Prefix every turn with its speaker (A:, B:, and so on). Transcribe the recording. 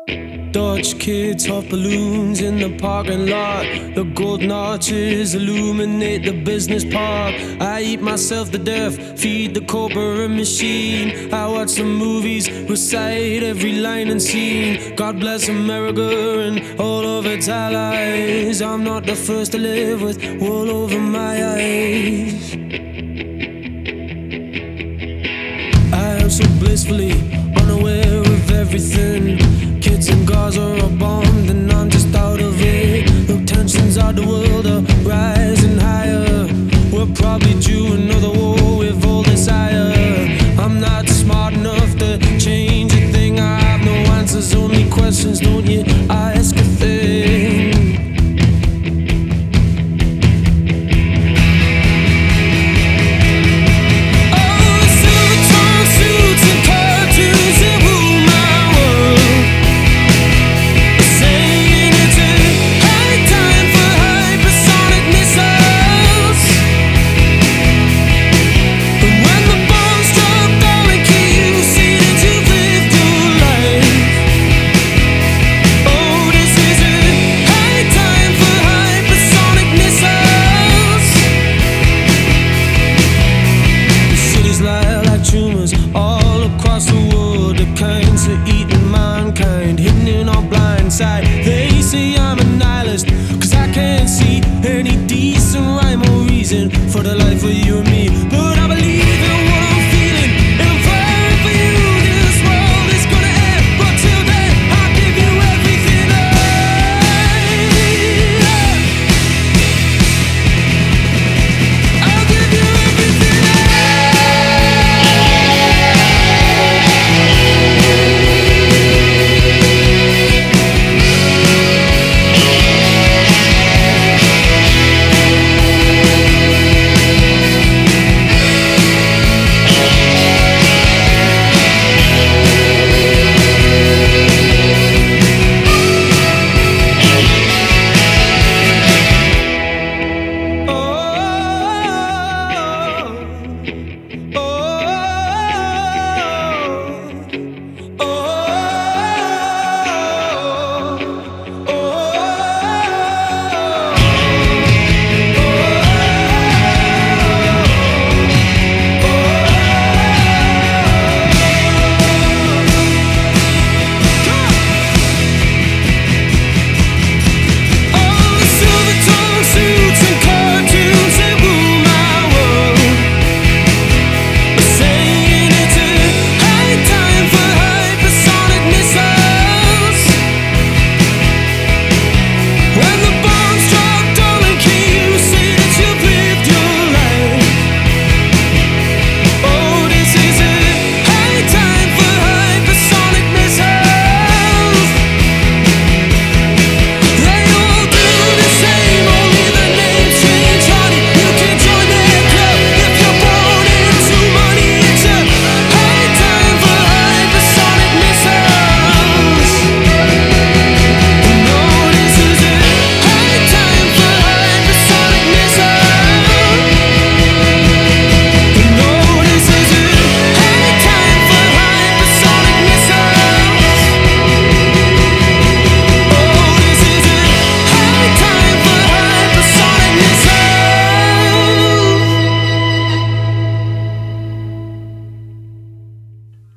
A: Dutch kids hot balloons in the parking lot. The golden arches illuminate the business park. I eat myself to death, feed the corporate machine. I watch the movies, recite every line and scene. God bless America and all of its allies. I'm not the first to live with wool over my eyes. I am so blissfully unaware of everything. Kids in Gaza are bombed and I'm just out of it. Look, tensions of the world are rising higher. We're probably due another war with all desire. I'm not smart enough to change a thing. I have no answers, only questions. Don't you